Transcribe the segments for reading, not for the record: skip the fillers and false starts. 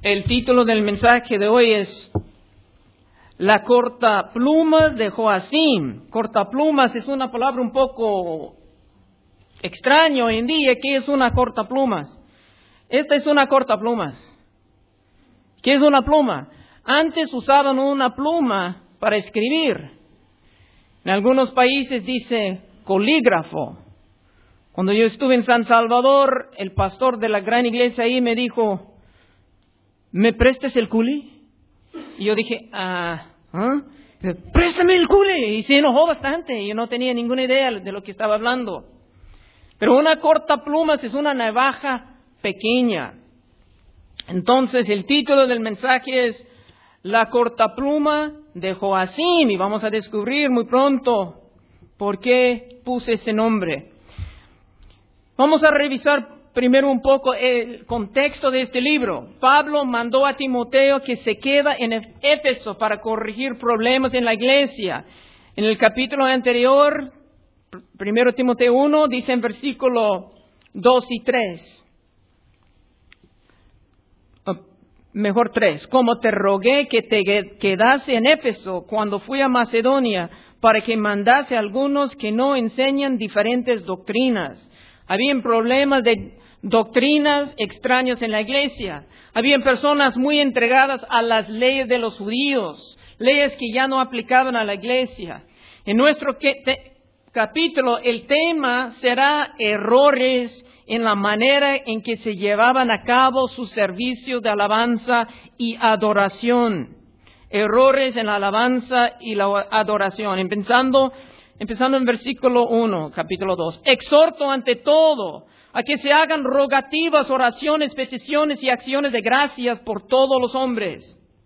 El título del mensaje de hoy es La cortaplumas de Joacim. Cortaplumas es una palabra un poco extraña hoy en día. ¿Qué es una cortaplumas? Esta es una cortaplumas. ¿Qué es una pluma? Antes usaban una pluma para escribir. En algunos países dice colígrafo. Cuando yo estuve en San Salvador, el pastor de la gran iglesia ahí me dijo, ¿me prestas el culi? Y yo dije, préstame el culi. Y se enojó bastante. Yo no tenía ninguna idea de lo que estaba hablando. Pero una cortaplumas es una navaja pequeña. Entonces el título del mensaje es La cortapluma de Joacim. Y vamos a descubrir muy pronto por qué puse ese nombre. Vamos a revisar primero un poco el contexto de este libro. Pablo mandó a Timoteo que se queda en Éfeso para corregir problemas en la iglesia. En el capítulo anterior, 1 Timoteo 1, dice en versículo 2 y 3. Mejor 3. Como te rogué que te quedase en Éfeso cuando fui a Macedonia, para que mandase a algunos que no enseñan diferentes doctrinas. Habían problemas de doctrinas extrañas en la iglesia. Habían personas muy entregadas a las leyes de los judíos, leyes que ya no aplicaban a la iglesia. En nuestro capítulo, el tema será errores en la manera en que se llevaban a cabo sus servicios de alabanza y adoración. Errores en la alabanza y la adoración. Empezando en versículo 1, capítulo 2. Exhorto ante todo a que se hagan rogativas, oraciones, peticiones y acciones de gracias por todos los hombres.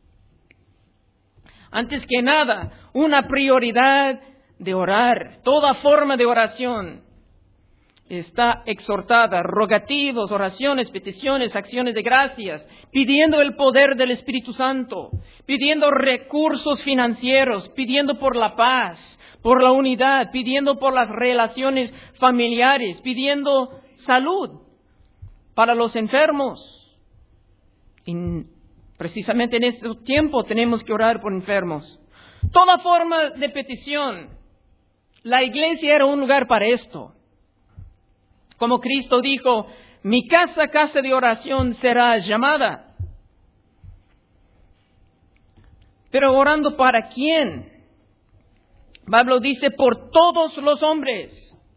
Antes que nada, una prioridad de orar. Toda forma de oración está exhortada. Rogativos, oraciones, peticiones, acciones de gracias. Pidiendo el poder del Espíritu Santo. Pidiendo recursos financieros. Pidiendo por la paz, por la unidad. Pidiendo por las relaciones familiares. Pidiendo salud para los enfermos. Y precisamente en este tiempo tenemos que orar por enfermos. Toda forma de petición. La iglesia era un lugar para esto. Como Cristo dijo, mi casa, casa de oración será llamada. Pero orando ¿para quién? Pablo dice, por todos los hombres.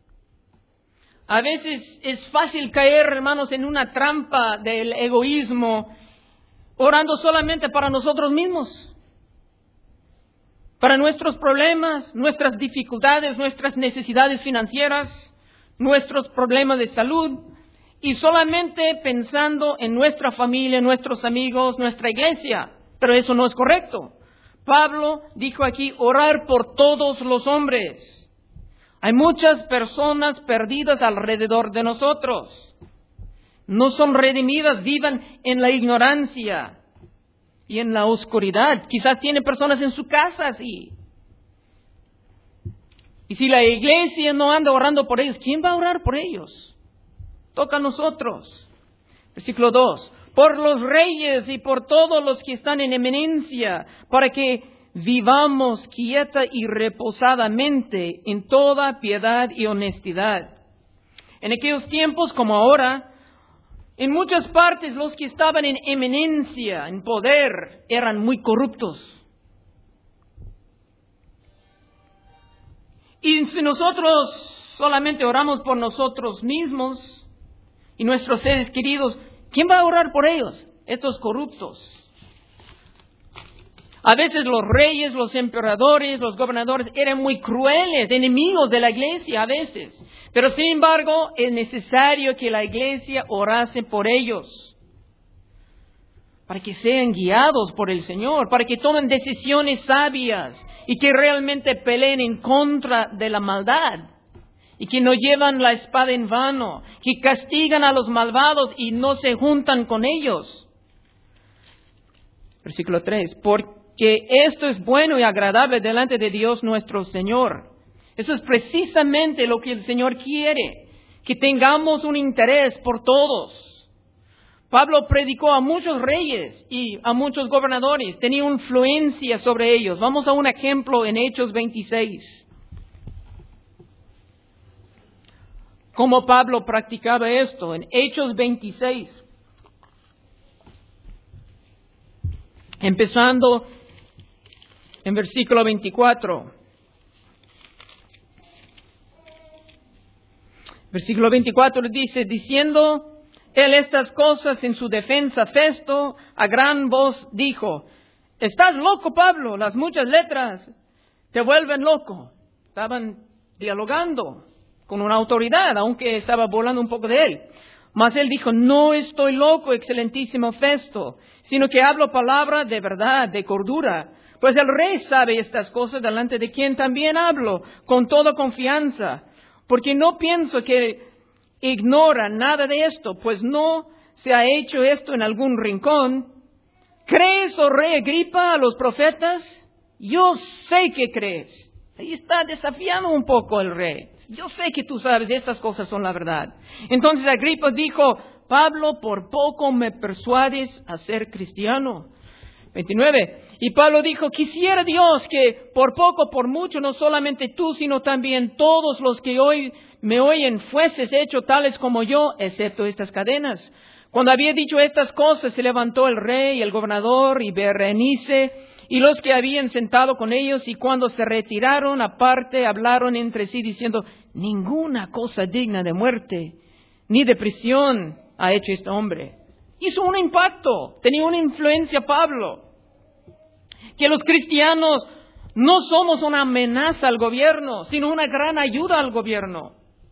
A veces es fácil caer, hermanos, en una trampa del egoísmo, orando solamente para nosotros mismos. Para nuestros problemas, nuestras dificultades, nuestras necesidades financieras, nuestros problemas de salud, y solamente pensando en nuestra familia, nuestros amigos, nuestra iglesia. Pero eso no es correcto. Pablo dijo aquí, orar por todos los hombres. Hay muchas personas perdidas alrededor de nosotros. No son redimidas, vivan en la ignorancia y en la oscuridad. Quizás tiene personas en su casa así. Y si la iglesia no anda orando por ellos, ¿quién va a orar por ellos? Toca a nosotros. Versículo 2. Por los reyes y por todos los que están en eminencia, para que vivamos quieta y reposadamente en toda piedad y honestidad. En aquellos tiempos como ahora, en muchas partes los que estaban en eminencia, en poder, eran muy corruptos. Y si nosotros solamente oramos por nosotros mismos y nuestros seres queridos, ¿quién va a orar por ellos? Estos corruptos. A veces los reyes, los emperadores, los gobernadores eran muy crueles, enemigos de la iglesia a veces. Pero sin embargo, es necesario que la iglesia orase por ellos. Para que sean guiados por el Señor, para que tomen decisiones sabias y que realmente peleen en contra de la maldad. Y que no llevan la espada en vano, que castigan a los malvados y no se juntan con ellos. Versículo 3. Porque esto es bueno y agradable delante de Dios nuestro Señor. Eso es precisamente lo que el Señor quiere. Que tengamos un interés por todos. Pablo predicó a muchos reyes y a muchos gobernadores, tenía influencia sobre ellos. Vamos a un ejemplo en Hechos 26. Cómo Pablo practicaba esto en Hechos 26. Empezando en versículo 24. Versículo 24 dice, diciendo él estas cosas en su defensa, Festo a gran voz dijo, ¿estás loco, Pablo? Las muchas letras te vuelven loco. Estaban dialogando con una autoridad, aunque estaba burlando un poco de él. Mas él dijo, no estoy loco, excelentísimo Festo, sino que hablo palabra de verdad, de cordura. Pues el rey sabe estas cosas, delante de quien también hablo, con toda confianza. Porque no pienso que ignora nada de esto, pues no se ha hecho esto en algún rincón. ¿Crees, oh rey Agripa, a los profetas? Yo sé que crees. Ahí está desafiando un poco el rey. Yo sé que tú sabes, estas cosas son la verdad. Entonces Agripa dijo, Pablo, por poco me persuades a ser cristiano. 29. Y Pablo dijo, quisiera Dios que por poco, por mucho, no solamente tú, sino también todos los que hoy me oyen fueses hechos tales como yo, excepto estas cadenas. Cuando había dicho estas cosas, se levantó el rey, el gobernador y Berenice y los que habían sentado con ellos, y cuando se retiraron aparte, hablaron entre sí diciendo, ninguna cosa digna de muerte ni de prisión ha hecho este hombre. Hizo un impacto, tenía una influencia Pablo. Que los cristianos no somos una amenaza al gobierno, sino una gran ayuda al gobierno.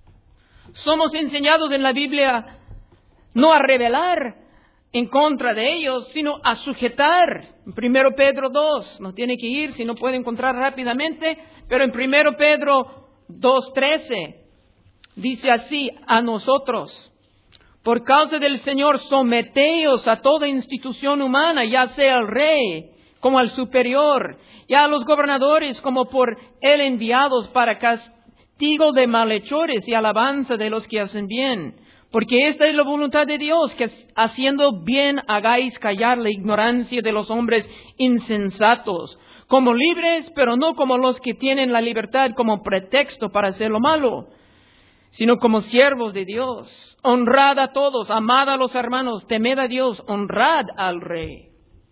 Somos enseñados en la Biblia no a rebelar en contra de ellos, sino a sujetar. En 1 Pedro 2, no tiene que ir si no puede encontrar rápidamente, pero en 1 Pedro 2:13 dice así, a nosotros, por causa del Señor, someteos a toda institución humana, ya sea al rey como al superior, y a los gobernadores como por él enviados para castigo de malhechores y alabanza de los que hacen bien. Porque esta es la voluntad de Dios, que haciendo bien hagáis callar la ignorancia de los hombres insensatos, como libres, pero no como los que tienen la libertad como pretexto para hacer lo malo, sino como siervos de Dios. Honrad a todos, amad a los hermanos, temed a Dios, honrad al rey.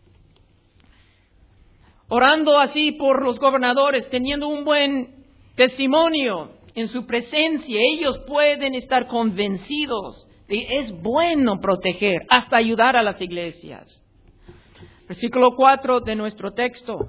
Orando así por los gobernadores, teniendo un buen testimonio en su presencia, ellos pueden estar convencidos de que es bueno proteger, hasta ayudar a las iglesias. Versículo 4 de nuestro texto.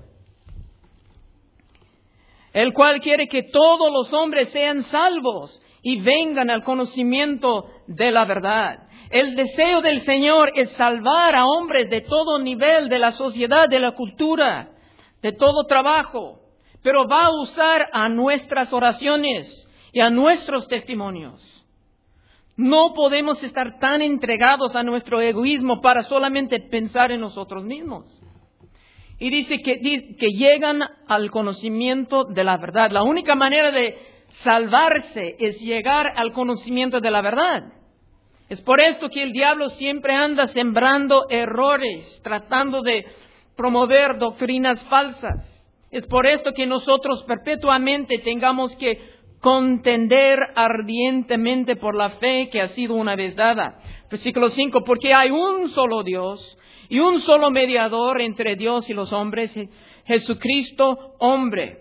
El cual quiere que todos los hombres sean salvos y vengan al conocimiento de la verdad. El deseo del Señor es salvar a hombres de todo nivel de la sociedad, de la cultura, de todo trabajo, pero va a usar a nuestras oraciones y a nuestros testimonios. No podemos estar tan entregados a nuestro egoísmo para solamente pensar en nosotros mismos. Y dice que llegan al conocimiento de la verdad. La única manera de salvarse es llegar al conocimiento de la verdad. Es por esto que el diablo siempre anda sembrando errores, tratando de promover doctrinas falsas. Es por esto que nosotros perpetuamente tengamos que contender ardientemente por la fe que ha sido una vez dada. Versículo 5, porque hay un solo Dios y un solo mediador entre Dios y los hombres, Jesucristo hombre.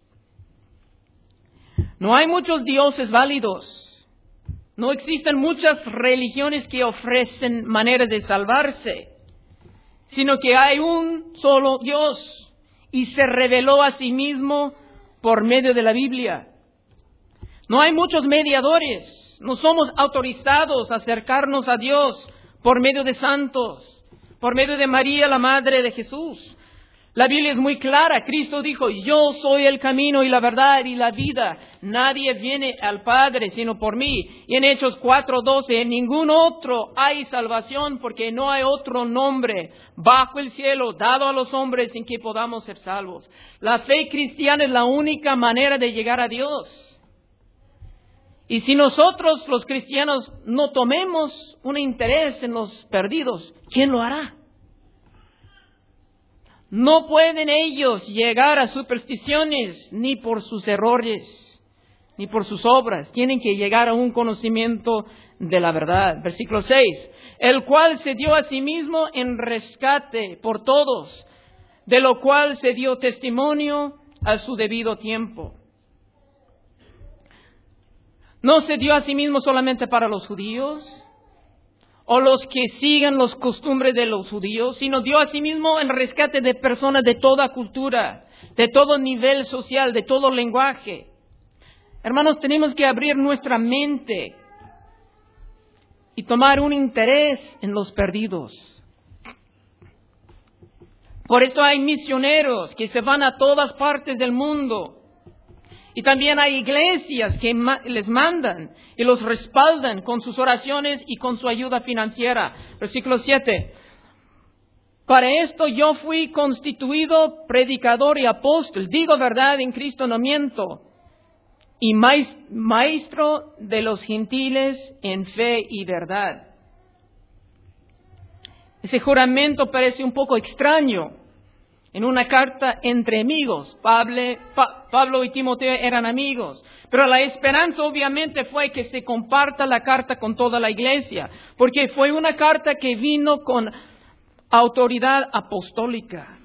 No hay muchos dioses válidos. No existen muchas religiones que ofrecen maneras de salvarse, sino que hay un solo Dios y se reveló a sí mismo por medio de la Biblia. No hay muchos mediadores, no somos autorizados a acercarnos a Dios por medio de santos, por medio de María, la Madre de Jesús. La Biblia es muy clara, Cristo dijo, yo soy el camino y la verdad y la vida. Nadie viene al Padre sino por mí. Y en Hechos 4:12, en ningún otro hay salvación porque no hay otro nombre bajo el cielo dado a los hombres en que podamos ser salvos. La fe cristiana es la única manera de llegar a Dios. Y si nosotros, los cristianos, no tomemos un interés en los perdidos, ¿quién lo hará? No pueden ellos llegar a supersticiones ni por sus errores, ni por sus obras. Tienen que llegar a un conocimiento de la verdad. Versículo 6. El cual se dio a sí mismo en rescate por todos, de lo cual se dio testimonio a su debido tiempo. No se dio a sí mismo solamente para los judíos o los que sigan las costumbres de los judíos, sino dio a sí mismo en rescate de personas de toda cultura, de todo nivel social, de todo lenguaje. Hermanos, tenemos que abrir nuestra mente y tomar un interés en los perdidos. Por esto hay misioneros que se van a todas partes del mundo. Y también hay iglesias que les mandan y los respaldan con sus oraciones y con su ayuda financiera. Versículo 7. Para esto yo fui constituido predicador y apóstol. Digo verdad en Cristo, no miento. Y maestro de los gentiles en fe y verdad. Ese juramento parece un poco extraño. En una carta entre amigos, Pablo y Timoteo eran amigos. Pero la esperanza obviamente fue que se comparta la carta con toda la iglesia. Porque fue una carta que vino con autoridad apostólica.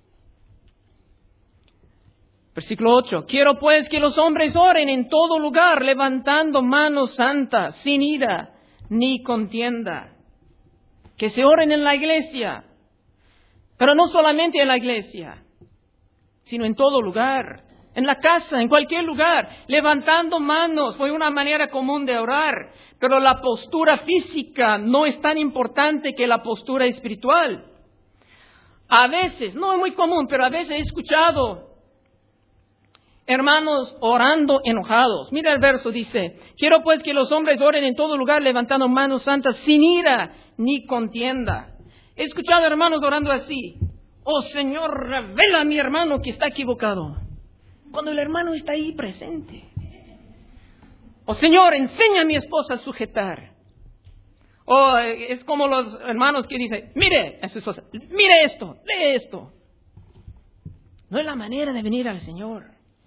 Versículo 8. Quiero pues que los hombres oren en todo lugar, levantando manos santas, sin ira ni contienda. Que se oren en la iglesia. Pero no solamente en la iglesia, sino en todo lugar, en la casa, en cualquier lugar, levantando manos. Fue una manera común de orar, pero la postura física no es tan importante que la postura espiritual. A veces, no es muy común, pero a veces he escuchado hermanos orando enojados. Mira el verso, dice, quiero pues que los hombres oren en todo lugar, levantando manos santas, sin ira ni contienda. He escuchado hermanos orando así. Oh Señor, revela a mi hermano que está equivocado. Cuando el hermano está ahí presente. Oh Señor, enseña a mi esposa a sujetar. Oh, es como los hermanos que dicen, mire a su esposa, mire esto, lee esto. No es la manera de venir al Señor.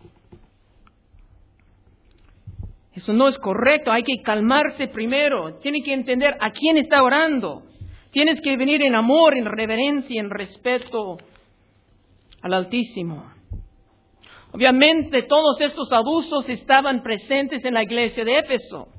Eso no es correcto, hay que calmarse primero. Tiene que entender a quién está orando. Tienes que venir en amor, en reverencia, en respeto al Altísimo. Obviamente todos estos abusos estaban presentes en la iglesia de Éfeso.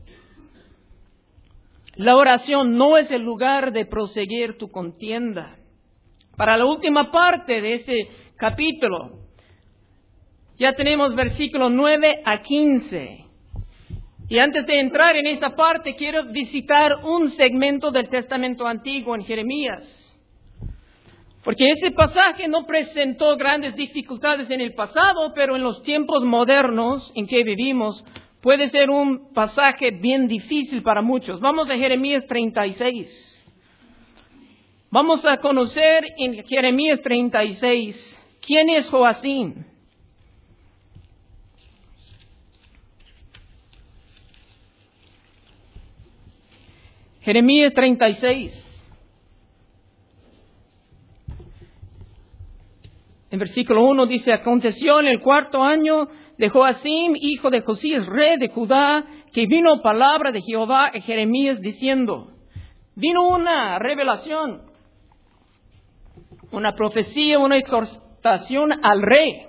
La oración no es el lugar de proseguir tu contienda. Para la última parte de ese capítulo, ya tenemos versículos 9 a 15. Y antes de entrar en esa parte, quiero visitar un segmento del Testamento Antiguo en Jeremías. Porque ese pasaje no presentó grandes dificultades en el pasado, pero en los tiempos modernos en que vivimos, puede ser un pasaje bien difícil para muchos. Vamos a Jeremías 36. Vamos a conocer en Jeremías 36 quién es Joacim. Jeremías 36. En versículo 1 dice, aconteció en el 4º año de Joacim, hijo de Josías, rey de Judá, que vino palabra de Jehová a Jeremías diciendo, vino una revelación, una profecía, una exhortación al rey.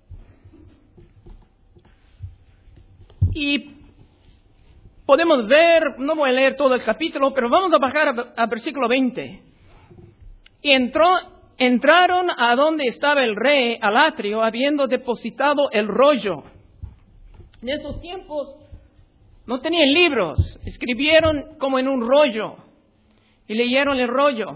Y podemos ver, no voy a leer todo el capítulo, pero vamos a bajar a versículo 20. Y entraron a donde estaba el rey, al atrio, habiendo depositado el rollo. En esos tiempos no tenían libros, escribieron como en un rollo y leyeron el rollo.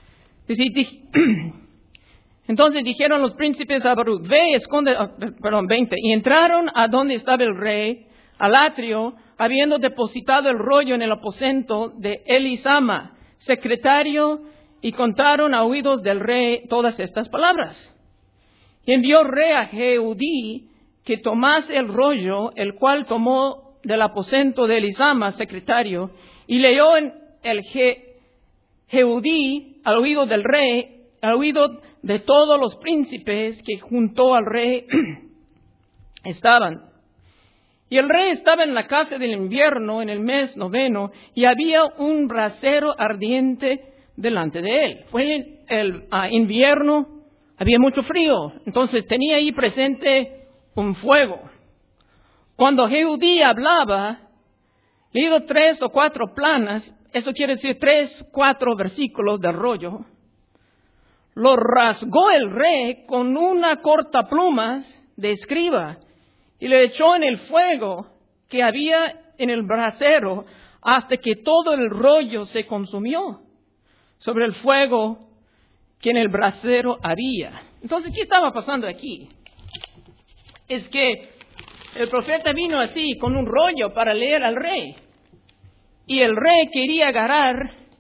Entonces dijeron los príncipes a Baruch, ve, esconde, 20. Y entraron a donde estaba el rey, al atrio, habiendo depositado el rollo en el aposento de Elisama, secretario, y contaron a oídos del rey todas estas palabras. Y envió el rey a Jehudí que tomase el rollo, el cual tomó del aposento de Elisama, secretario, y leyó en el Jehudí al oído del rey, al oído de todos los príncipes que junto al rey estaban. Y el rey estaba en la casa del invierno en el mes 9, y había un brasero ardiente delante de él. Fue el invierno, había mucho frío, entonces tenía ahí presente un fuego. Cuando Jehudí hablaba, leído 3 o 4 planas, eso quiere decir 3, 4 versículos del rollo, lo rasgó el rey con una cortaplumas de escriba y le echó en el fuego que había en el brasero hasta que todo el rollo se consumió sobre el fuego que en el brasero había. Entonces, ¿qué estaba pasando aquí? Es que el profeta vino así con un rollo para leer al rey. Y el rey quería agarrar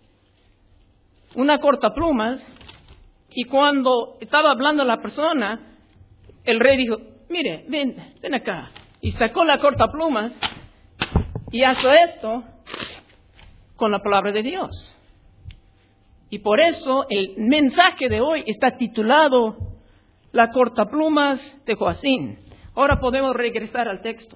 una cortaplumas, y cuando estaba hablando la persona, el rey dijo, mire, ven acá. Y sacó la cortaplumas y hizo esto con la palabra de Dios. Y por eso el mensaje de hoy está titulado La cortaplumas de Joacín. Ahora podemos regresar al texto.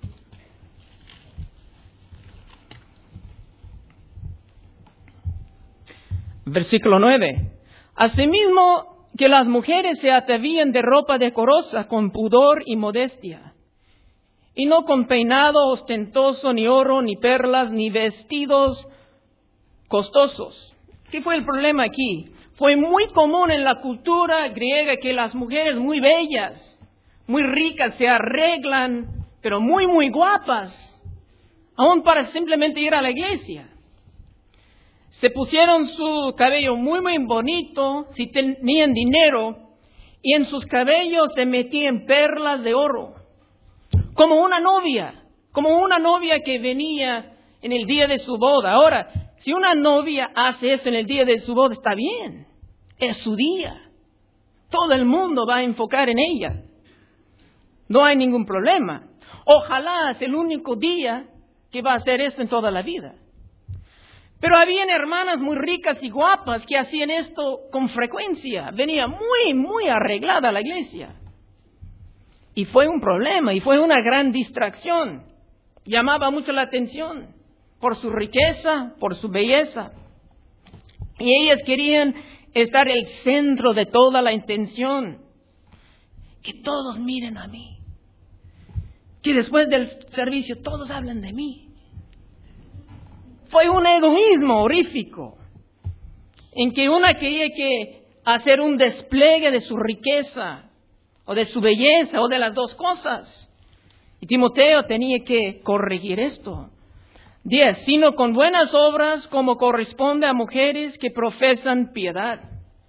Versículo 9. Asimismo que las mujeres se atavían de ropa decorosa con pudor y modestia, y no con peinado ostentoso, ni oro, ni perlas, ni vestidos costosos. ¿Qué fue el problema aquí? Fue muy común en la cultura griega que las mujeres muy bellas, muy ricas, se arreglan, pero muy, muy guapas, aún para simplemente ir a la iglesia. Se pusieron su cabello muy, muy bonito, si tenían dinero, y en sus cabellos se metían perlas de oro, como una novia que venía en el día de su boda. Ahora, si una novia hace eso en el día de su boda, está bien, es su día. Todo el mundo va a enfocar en ella. No hay ningún problema. Ojalá es el único día que va a hacer esto en toda la vida. Pero habían hermanas muy ricas y guapas que hacían esto con frecuencia. Venía muy, muy arreglada a la iglesia. Y fue un problema, y fue una gran distracción. Llamaba mucho la atención por su riqueza, por su belleza. Y ellas querían estar el centro de toda la atención. Que todos miren a mí. Que después del servicio todos hablen de mí. Fue un egoísmo horrífico, en que una quería que hacer un despliegue de su riqueza, o de su belleza, o de las dos cosas. Y Timoteo tenía que corregir esto. 10. Sino con buenas obras, como corresponde a mujeres que profesan piedad.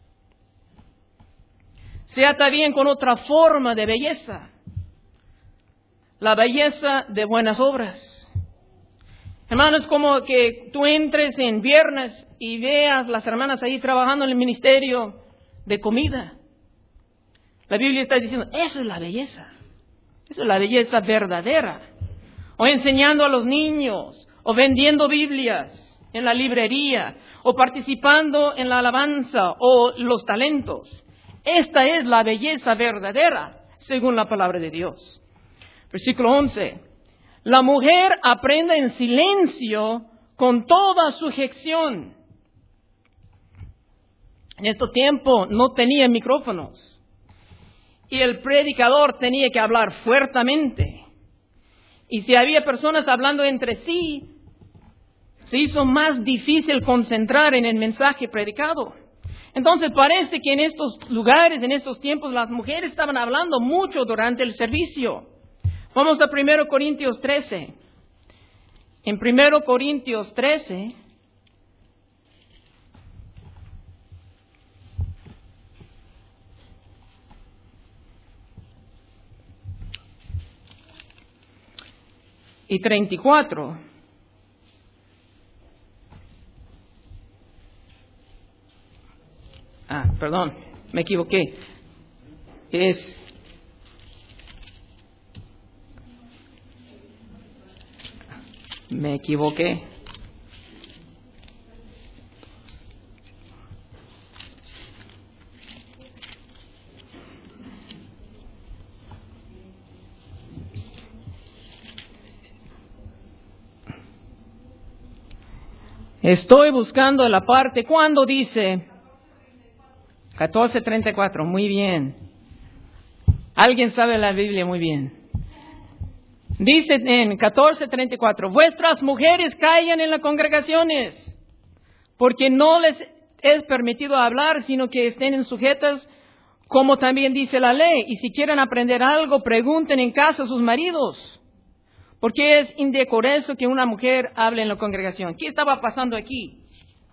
Sea también con otra forma de belleza, la belleza de buenas obras. Hermanos, como que tú entres en viernes y veas las hermanas ahí trabajando en el ministerio de comida. La Biblia está diciendo, eso es la belleza. Eso es la belleza verdadera. O enseñando a los niños, o vendiendo Biblias en la librería, o participando en la alabanza, o los talentos. Esta es la belleza verdadera, según la palabra de Dios. Versículo 11. La mujer aprende en silencio con toda sujeción. En este tiempo no tenía micrófonos. Y el predicador tenía que hablar fuertemente. Y si había personas hablando entre sí, se hizo más difícil concentrar en el mensaje predicado. Entonces parece que en estos lugares, en estos tiempos, las mujeres estaban hablando mucho durante el servicio. Vamos a 1 Corintios 13. En 1 Corintios 13, y 34. Perdón, me equivoqué. Es Me equivoqué. Estoy buscando la parte cuando dice 14:34, muy bien. Alguien sabe la Biblia muy bien. Dice en 14:34, vuestras mujeres callan en las congregaciones, porque no les es permitido hablar, sino que estén sujetas, como también dice la ley. Y si quieren aprender algo, pregunten en casa a sus maridos. Porque es indecoroso que una mujer hable en la congregación. ¿Qué estaba pasando aquí?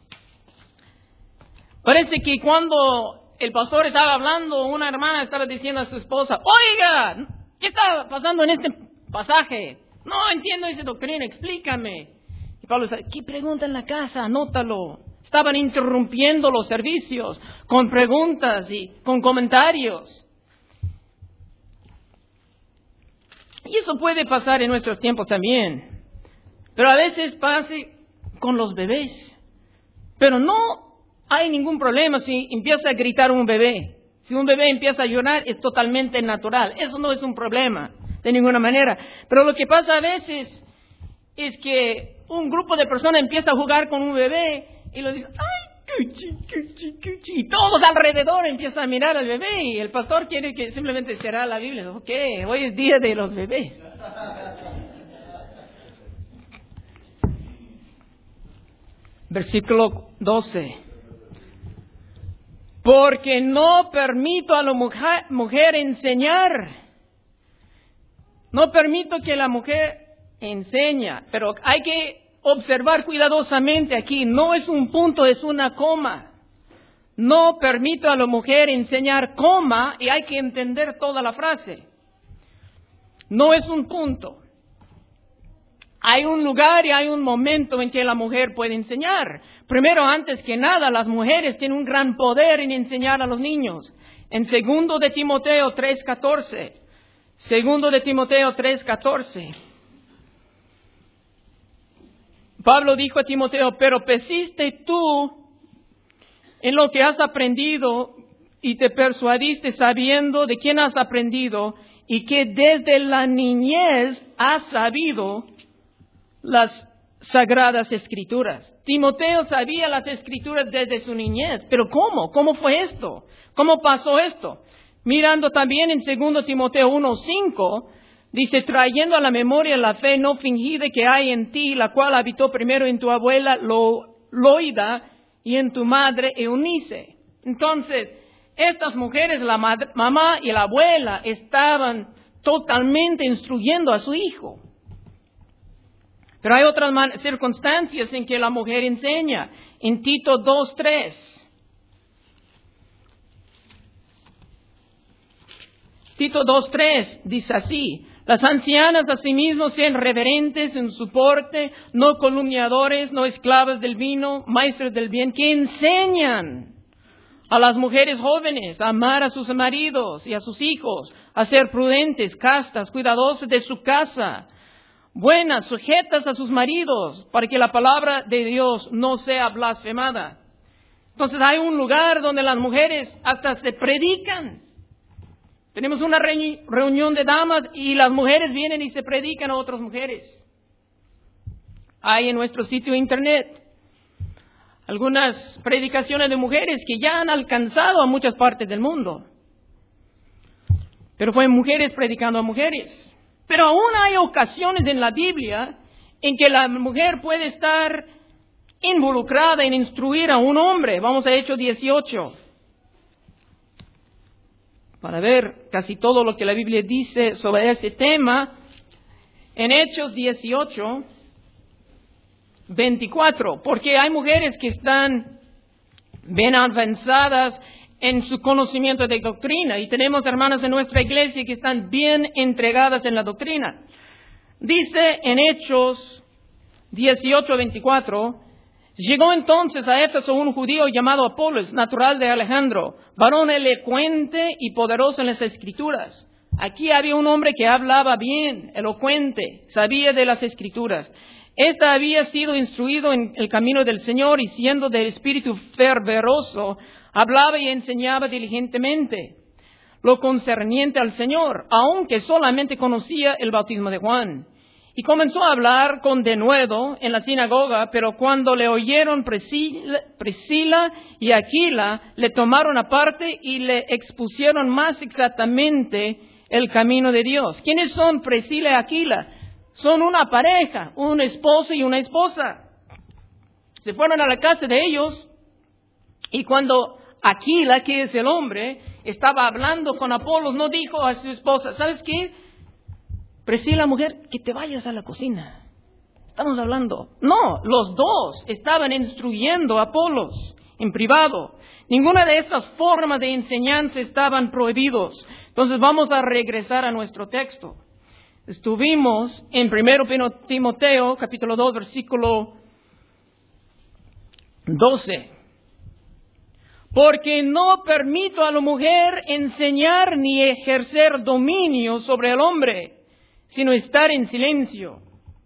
Parece que cuando el pastor estaba hablando, una hermana estaba diciendo a su esposa, oiga, ¿qué está pasando en este pasaje? No entiendo esa doctrina, explícame. Y Pablo dice, ¿qué pregunta en la casa? Anótalo. Estaban interrumpiendo los servicios con preguntas y con comentarios. Y eso puede pasar en nuestros tiempos también. Pero a veces pasa con los bebés. Pero no hay ningún problema si empieza a gritar un bebé. Si un bebé empieza a llorar, es totalmente natural. Eso no es un problema, de ninguna manera. Pero lo que pasa a veces es que un grupo de personas empieza a jugar con un bebé y lo dice, ¡ay, cuchi, cuchi, cuchi! Y todos alrededor empiezan a mirar al bebé y el pastor quiere que simplemente cierre la Biblia. Ok, hoy es día de los bebés. Versículo 12. Porque no permito a la mujer enseñar. No permito que la mujer enseñe. Pero hay que observar cuidadosamente aquí. No es un punto, es una coma. No permito a la mujer enseñar, coma, y hay que entender toda la frase. No es un punto. Hay un lugar y hay un momento en que la mujer puede enseñar. Primero, antes que nada, las mujeres tienen un gran poder en enseñar a los niños. En 2 de Timoteo 3:14. 2 de Timoteo 3:14. Pablo dijo a Timoteo, pero persiste tú en lo que has aprendido y te persuadiste sabiendo de quién has aprendido y que desde la niñez has sabido las Sagradas Escrituras. Timoteo sabía las Escrituras desde su niñez. ¿Pero cómo? ¿Cómo fue esto? ¿Cómo pasó esto? Mirando también en 2 Timoteo 1:5, dice, trayendo a la memoria la fe no fingida que hay en ti, la cual habitó primero en tu abuela Loida y en tu madre Eunice. Entonces, estas mujeres, la mamá y la abuela, estaban totalmente instruyendo a su hijo. Pero hay otras circunstancias en que la mujer enseña. En Tito 2:3. Tito 2:3 dice así, las ancianas asimismo sean reverentes en su porte, no calumniadores, no esclavas del vino, maestros del bien, que enseñan a las mujeres jóvenes a amar a sus maridos y a sus hijos, a ser prudentes, castas, cuidadosas de su casa, buenas, sujetas a sus maridos, para que la palabra de Dios no sea blasfemada. Entonces hay un lugar donde las mujeres hasta se predican. Tenemos una reunión de damas y las mujeres vienen y se predican a otras mujeres. Hay en nuestro sitio internet algunas predicaciones de mujeres que ya han alcanzado a muchas partes del mundo. Pero fueron mujeres predicando a mujeres. Pero aún hay ocasiones en la Biblia en que la mujer puede estar involucrada en instruir a un hombre. Vamos a Hechos 18. Para ver casi todo lo que la Biblia dice sobre ese tema. En Hechos 18, 24. Porque hay mujeres que están bien avanzadas en su conocimiento de doctrina. Y tenemos hermanas en nuestra iglesia que están bien entregadas en la doctrina. Dice en Hechos 18, 24. Llegó entonces a Éfeso un judío llamado Apolos, natural de Alejandro, varón elocuente y poderoso en las Escrituras. Aquí había un hombre que hablaba bien, elocuente, sabía de las Escrituras. Esta había sido instruido en el camino del Señor y siendo de espíritu fervoroso, hablaba y enseñaba diligentemente lo concerniente al Señor, aunque solamente conocía el bautismo de Juan. Y comenzó a hablar con denuedo en la sinagoga, pero cuando le oyeron Priscila y Aquila, le tomaron aparte y le expusieron más exactamente el camino de Dios. ¿Quiénes son Priscila y Aquila? Son una pareja, un esposo y una esposa. Se fueron a la casa de ellos y cuando Aquila, que es el hombre, estaba hablando con Apolos, no dijo a su esposa, ¿sabes qué? Priscila, mujer, que te vayas a la cocina. Estamos hablando. No, los dos estaban instruyendo a Apolos en privado. Ninguna de estas formas de enseñanza estaban prohibidos. Entonces vamos a regresar a nuestro texto. Estuvimos en 1 Timoteo, capítulo 2, versículo 12. Porque no permito a la mujer enseñar ni ejercer dominio sobre el hombre, sino estar en silencio.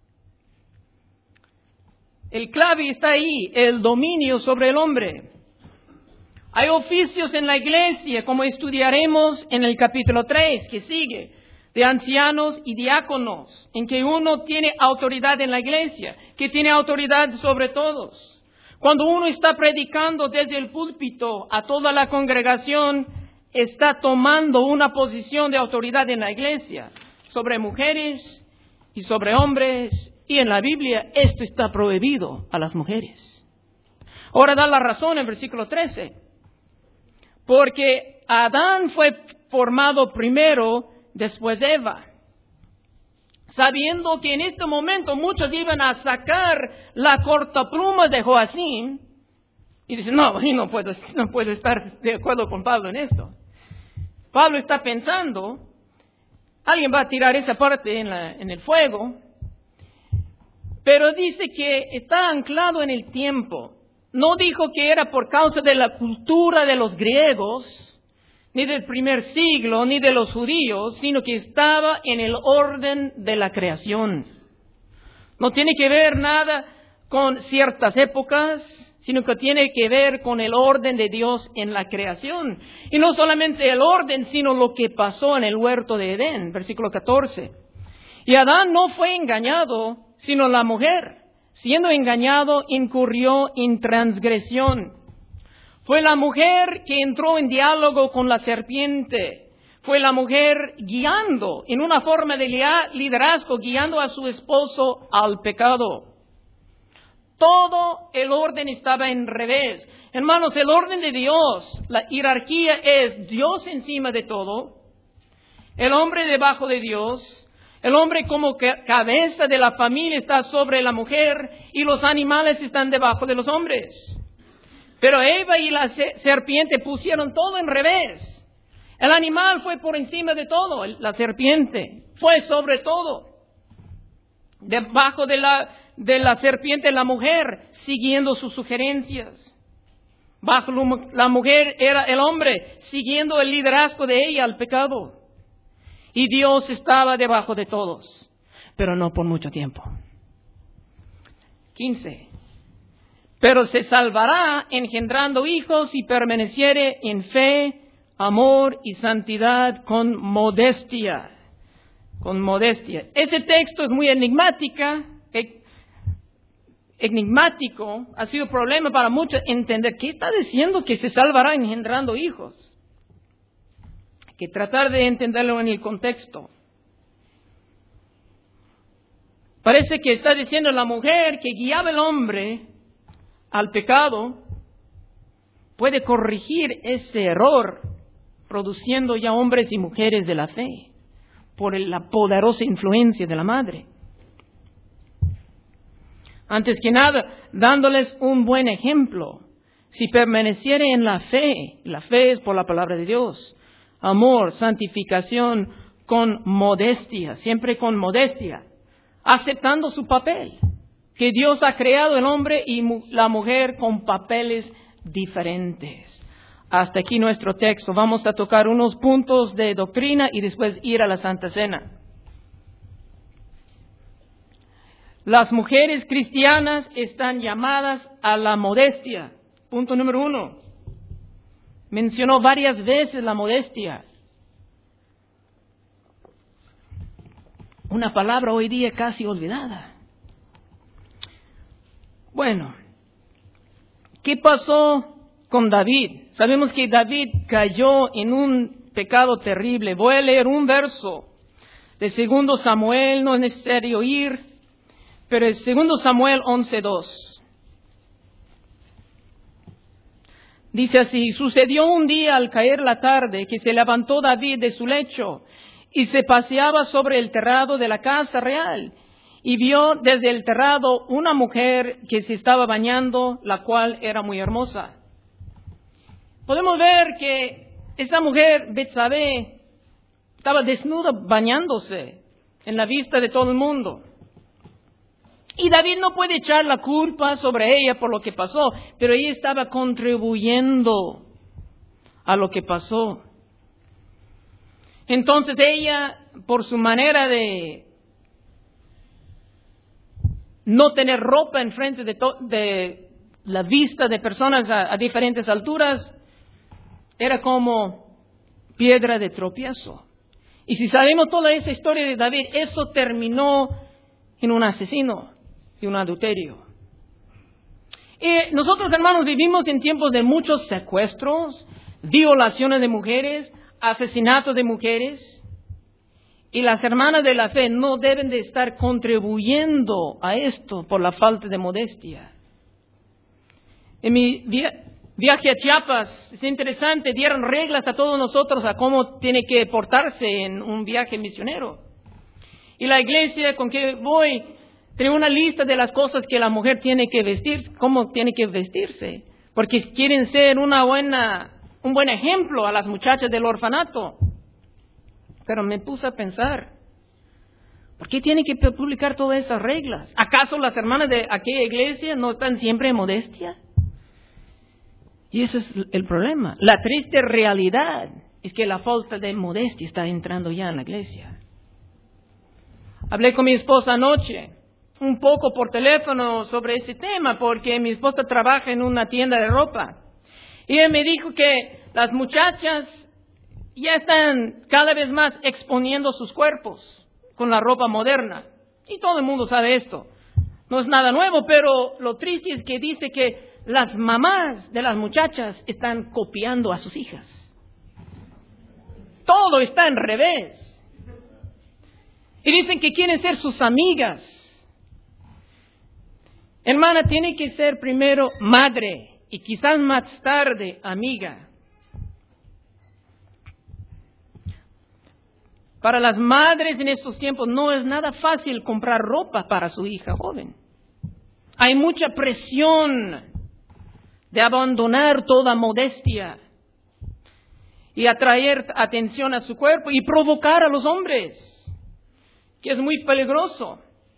El clave está ahí, el dominio sobre el hombre. Hay oficios en la iglesia, como estudiaremos en el capítulo 3, que sigue, de ancianos y diáconos, en que uno tiene autoridad en la iglesia, que tiene autoridad sobre todos. Cuando uno está predicando desde el púlpito a toda la congregación, está tomando una posición de autoridad en la iglesia, sobre mujeres y sobre hombres, y en la Biblia esto está prohibido a las mujeres. Ahora da la razón en versículo 13, porque Adán fue formado primero, después Eva, sabiendo que en este momento muchos iban a sacar la cortapluma de Joacim, y dicen, no puedo estar de acuerdo con Pablo en esto. Pablo está pensando, alguien va a tirar esa parte en el fuego, pero dice que está anclado en el tiempo. No dijo que era por causa de la cultura de los griegos, ni del primer siglo, ni de los judíos, sino que estaba en el orden de la creación. No tiene que ver nada con ciertas épocas, sino que tiene que ver con el orden de Dios en la creación. Y no solamente el orden, sino lo que pasó en el huerto de Edén, versículo 14. Y Adán no fue engañado, sino la mujer. Siendo engañado, incurrió en transgresión. Fue la mujer que entró en diálogo con la serpiente. Fue la mujer guiando, en una forma de liderazgo, guiando a su esposo al pecado. Todo el orden estaba en revés. Hermanos, el orden de Dios, la jerarquía es Dios encima de todo, el hombre debajo de Dios, el hombre como cabeza de la familia está sobre la mujer y los animales están debajo de los hombres. Pero Eva y la serpiente pusieron todo en revés. El animal fue por encima de todo, la serpiente fue sobre todo. Debajo de la serpiente la mujer, siguiendo sus sugerencias. Bajo la mujer era el hombre, siguiendo el liderazgo de ella al pecado. Y Dios estaba debajo de todos, pero no por mucho tiempo. 15. Pero se salvará engendrando hijos y permaneciere en fe, amor y santidad con modestia. Con modestia. Ese texto es muy enigmático. Ha sido problema para muchos entender qué está diciendo que se salvará engendrando hijos. Hay que tratar de entenderlo en el contexto. Parece que está diciendo la mujer que guiaba al hombre al pecado, puede corregir ese error, produciendo ya hombres y mujeres de la fe, por la poderosa influencia de la madre. Antes que nada, dándoles un buen ejemplo. Si permaneciere en la fe es por la palabra de Dios, amor, santificación, con modestia, siempre con modestia, aceptando su papel. Que Dios ha creado el hombre y la mujer con papeles diferentes. Hasta aquí nuestro texto. Vamos a tocar unos puntos de doctrina y después ir a la Santa Cena. Las mujeres cristianas están llamadas a la modestia. Punto número 1. Mencionó varias veces la modestia. Una palabra hoy día casi olvidada. Bueno, ¿qué pasó con David? Sabemos que David cayó en un pecado terrible. Voy a leer un verso de 2 Samuel, no es necesario ir, pero es 2 Samuel 11:2. Dice así: sucedió un día al caer la tarde que se levantó David de su lecho y se paseaba sobre el terrado de la casa real y vio desde el terrado una mujer que se estaba bañando, la cual era muy hermosa. Podemos ver que esa mujer, Betsabé, estaba desnuda bañándose en la vista de todo el mundo. Y David no puede echar la culpa sobre ella por lo que pasó, pero ella estaba contribuyendo a lo que pasó. Entonces ella, por su manera de no tener ropa enfrente de la vista de personas a diferentes alturas, era como piedra de tropiezo. Y si sabemos toda esa historia de David, eso terminó en un asesino y un adulterio. Y nosotros, hermanos, vivimos en tiempos de muchos secuestros, violaciones de mujeres, asesinatos de mujeres. Y las hermanas de la fe no deben de estar contribuyendo a esto por la falta de modestia. En mi viaje a Chiapas, es interesante, dieron reglas a todos nosotros a cómo tiene que portarse en un viaje misionero. Y la iglesia con que voy tiene una lista de las cosas que la mujer tiene que vestir, cómo tiene que vestirse, porque quieren ser un buen ejemplo a las muchachas del orfanato. Pero me puse a pensar, ¿por qué tiene que publicar todas esas reglas? ¿Acaso las hermanas de aquella iglesia no están siempre en modestia? Y ese es el problema. La triste realidad es que la falta de modestia está entrando ya en la iglesia. Hablé con mi esposa anoche, un poco por teléfono sobre ese tema, porque mi esposa trabaja en una tienda de ropa. Y ella me dijo que las muchachas ya están cada vez más exponiendo sus cuerpos con la ropa moderna. Y todo el mundo sabe esto. No es nada nuevo, pero lo triste es que dice que las mamás de las muchachas están copiando a sus hijas. Todo está en revés. Y dicen que quieren ser sus amigas. Hermana, tiene que ser primero madre y quizás más tarde amiga. Para las madres en estos tiempos no es nada fácil comprar ropa para su hija joven. Hay mucha presión de abandonar toda modestia y atraer atención a su cuerpo y provocar a los hombres, que es muy peligroso.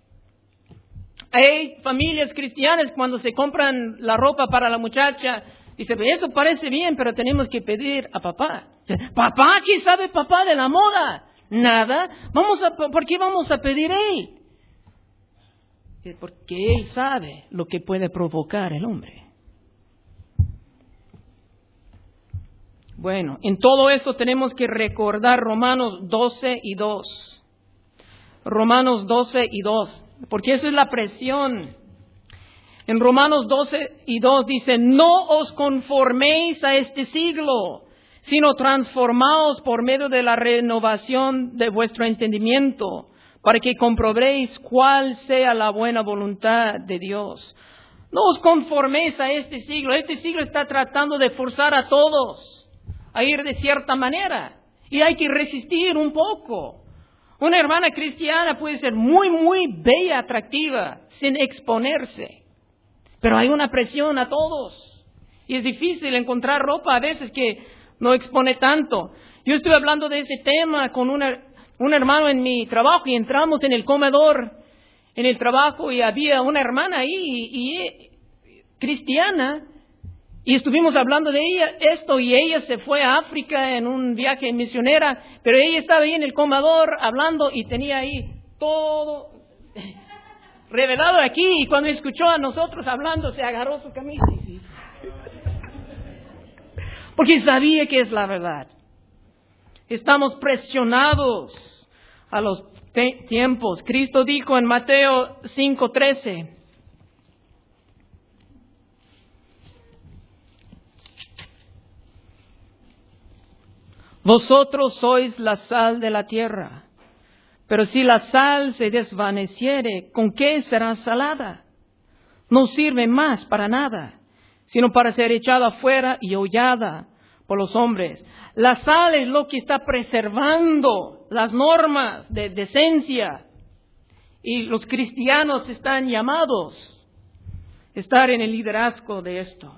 Hay familias cristianas cuando se compran la ropa para la muchacha, dicen, eso parece bien, pero tenemos que pedir a papá. ¿Papá? ¿Qué sabe papá de la moda? Nada. ¿Por qué vamos a pedir él? Porque él sabe lo que puede provocar el hombre. Bueno, en todo esto tenemos que recordar Romanos 12:2. Romanos 12:2. Porque esa es la presión. En Romanos 12:2 dice, no os conforméis a este siglo, sino transformaos por medio de la renovación de vuestro entendimiento, para que comprobéis cuál sea la buena voluntad de Dios. No os conforméis a este siglo. Este siglo está tratando de forzar a todos a ir de cierta manera. Y hay que resistir un poco. Una hermana cristiana puede ser muy, muy bella, atractiva, sin exponerse. Pero hay una presión a todos. Y es difícil encontrar ropa a veces que no expone tanto. Yo estuve hablando de ese tema con un hermano en mi trabajo y entramos en el comedor en el trabajo y había una hermana ahí cristiana y estuvimos hablando de ella, y ella se fue a África en un viaje misionera, pero ella estaba ahí en el comedor hablando y tenía ahí todo revelado aquí, y cuando escuchó a nosotros hablando, se agarró su camisa. Porque sabía que es la verdad. Estamos presionados a los tiempos. Cristo dijo en Mateo 5:13, vosotros sois la sal de la tierra, pero si la sal se desvaneciere, ¿con qué será salada? No sirve más para nada, sino para ser echada afuera y hollada por los hombres. La sal es lo que está preservando las normas de decencia, y los cristianos están llamados a estar en el liderazgo de esto.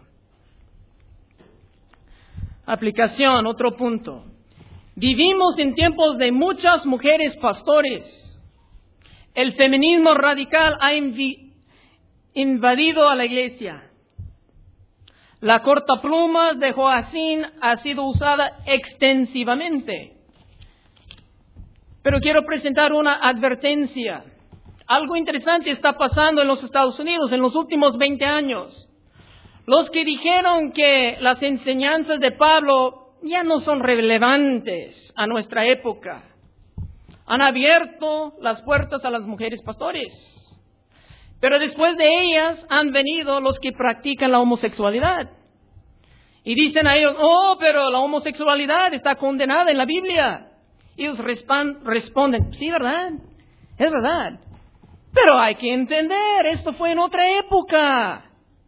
Aplicación, otro punto. Vivimos en tiempos de muchas mujeres pastores. El feminismo radical ha invadido a la iglesia. La cortaplumas de Joacín ha sido usada extensivamente. Pero quiero presentar una advertencia. Algo interesante está pasando en los Estados Unidos en los últimos 20 años. Los que dijeron que las enseñanzas de Pablo ya no son relevantes a nuestra época, han abierto las puertas a las mujeres pastores. Pero después de ellas han venido los que practican la homosexualidad. Y dicen a ellos, pero la homosexualidad está condenada en la Biblia. Y ellos responden, sí, ¿verdad? Es verdad. Pero hay que entender, esto fue en otra época.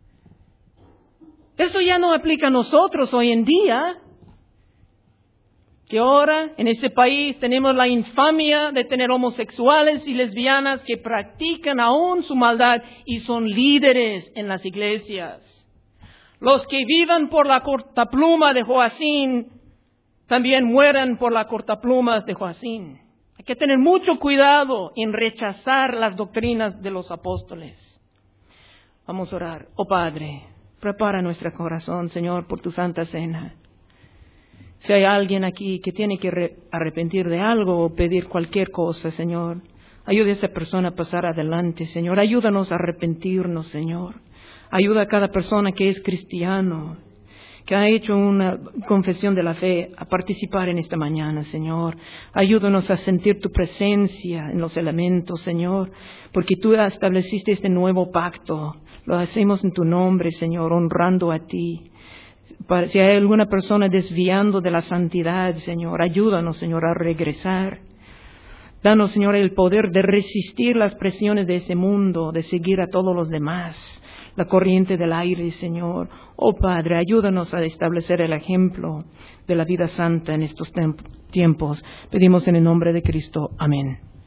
Esto ya no aplica a nosotros hoy en día. Que ahora en este país tenemos la infamia de tener homosexuales y lesbianas que practican aún su maldad y son líderes en las iglesias. Los que vivan por la cortapluma de Joacín también mueran por la cortapluma de Joacín. Hay que tener mucho cuidado en rechazar las doctrinas de los apóstoles. Vamos a orar. Oh Padre, prepara nuestro corazón, Señor, por tu santa cena. Si hay alguien aquí que tiene que arrepentir de algo o pedir cualquier cosa, Señor, ayude a esa persona a pasar adelante, Señor. Ayúdanos a arrepentirnos, Señor. Ayuda a cada persona que es cristiano, que ha hecho una confesión de la fe, a participar en esta mañana, Señor. Ayúdanos a sentir tu presencia en los elementos, Señor, porque tú estableciste este nuevo pacto. Lo hacemos en tu nombre, Señor, honrando a ti. Si hay alguna persona desviando de la santidad, Señor, ayúdanos, Señor, a regresar. Danos, Señor, el poder de resistir las presiones de ese mundo, de seguir a todos los demás, la corriente del aire, Señor. Oh Padre, ayúdanos a establecer el ejemplo de la vida santa en estos tiempos. Pedimos en el nombre de Cristo. Amén.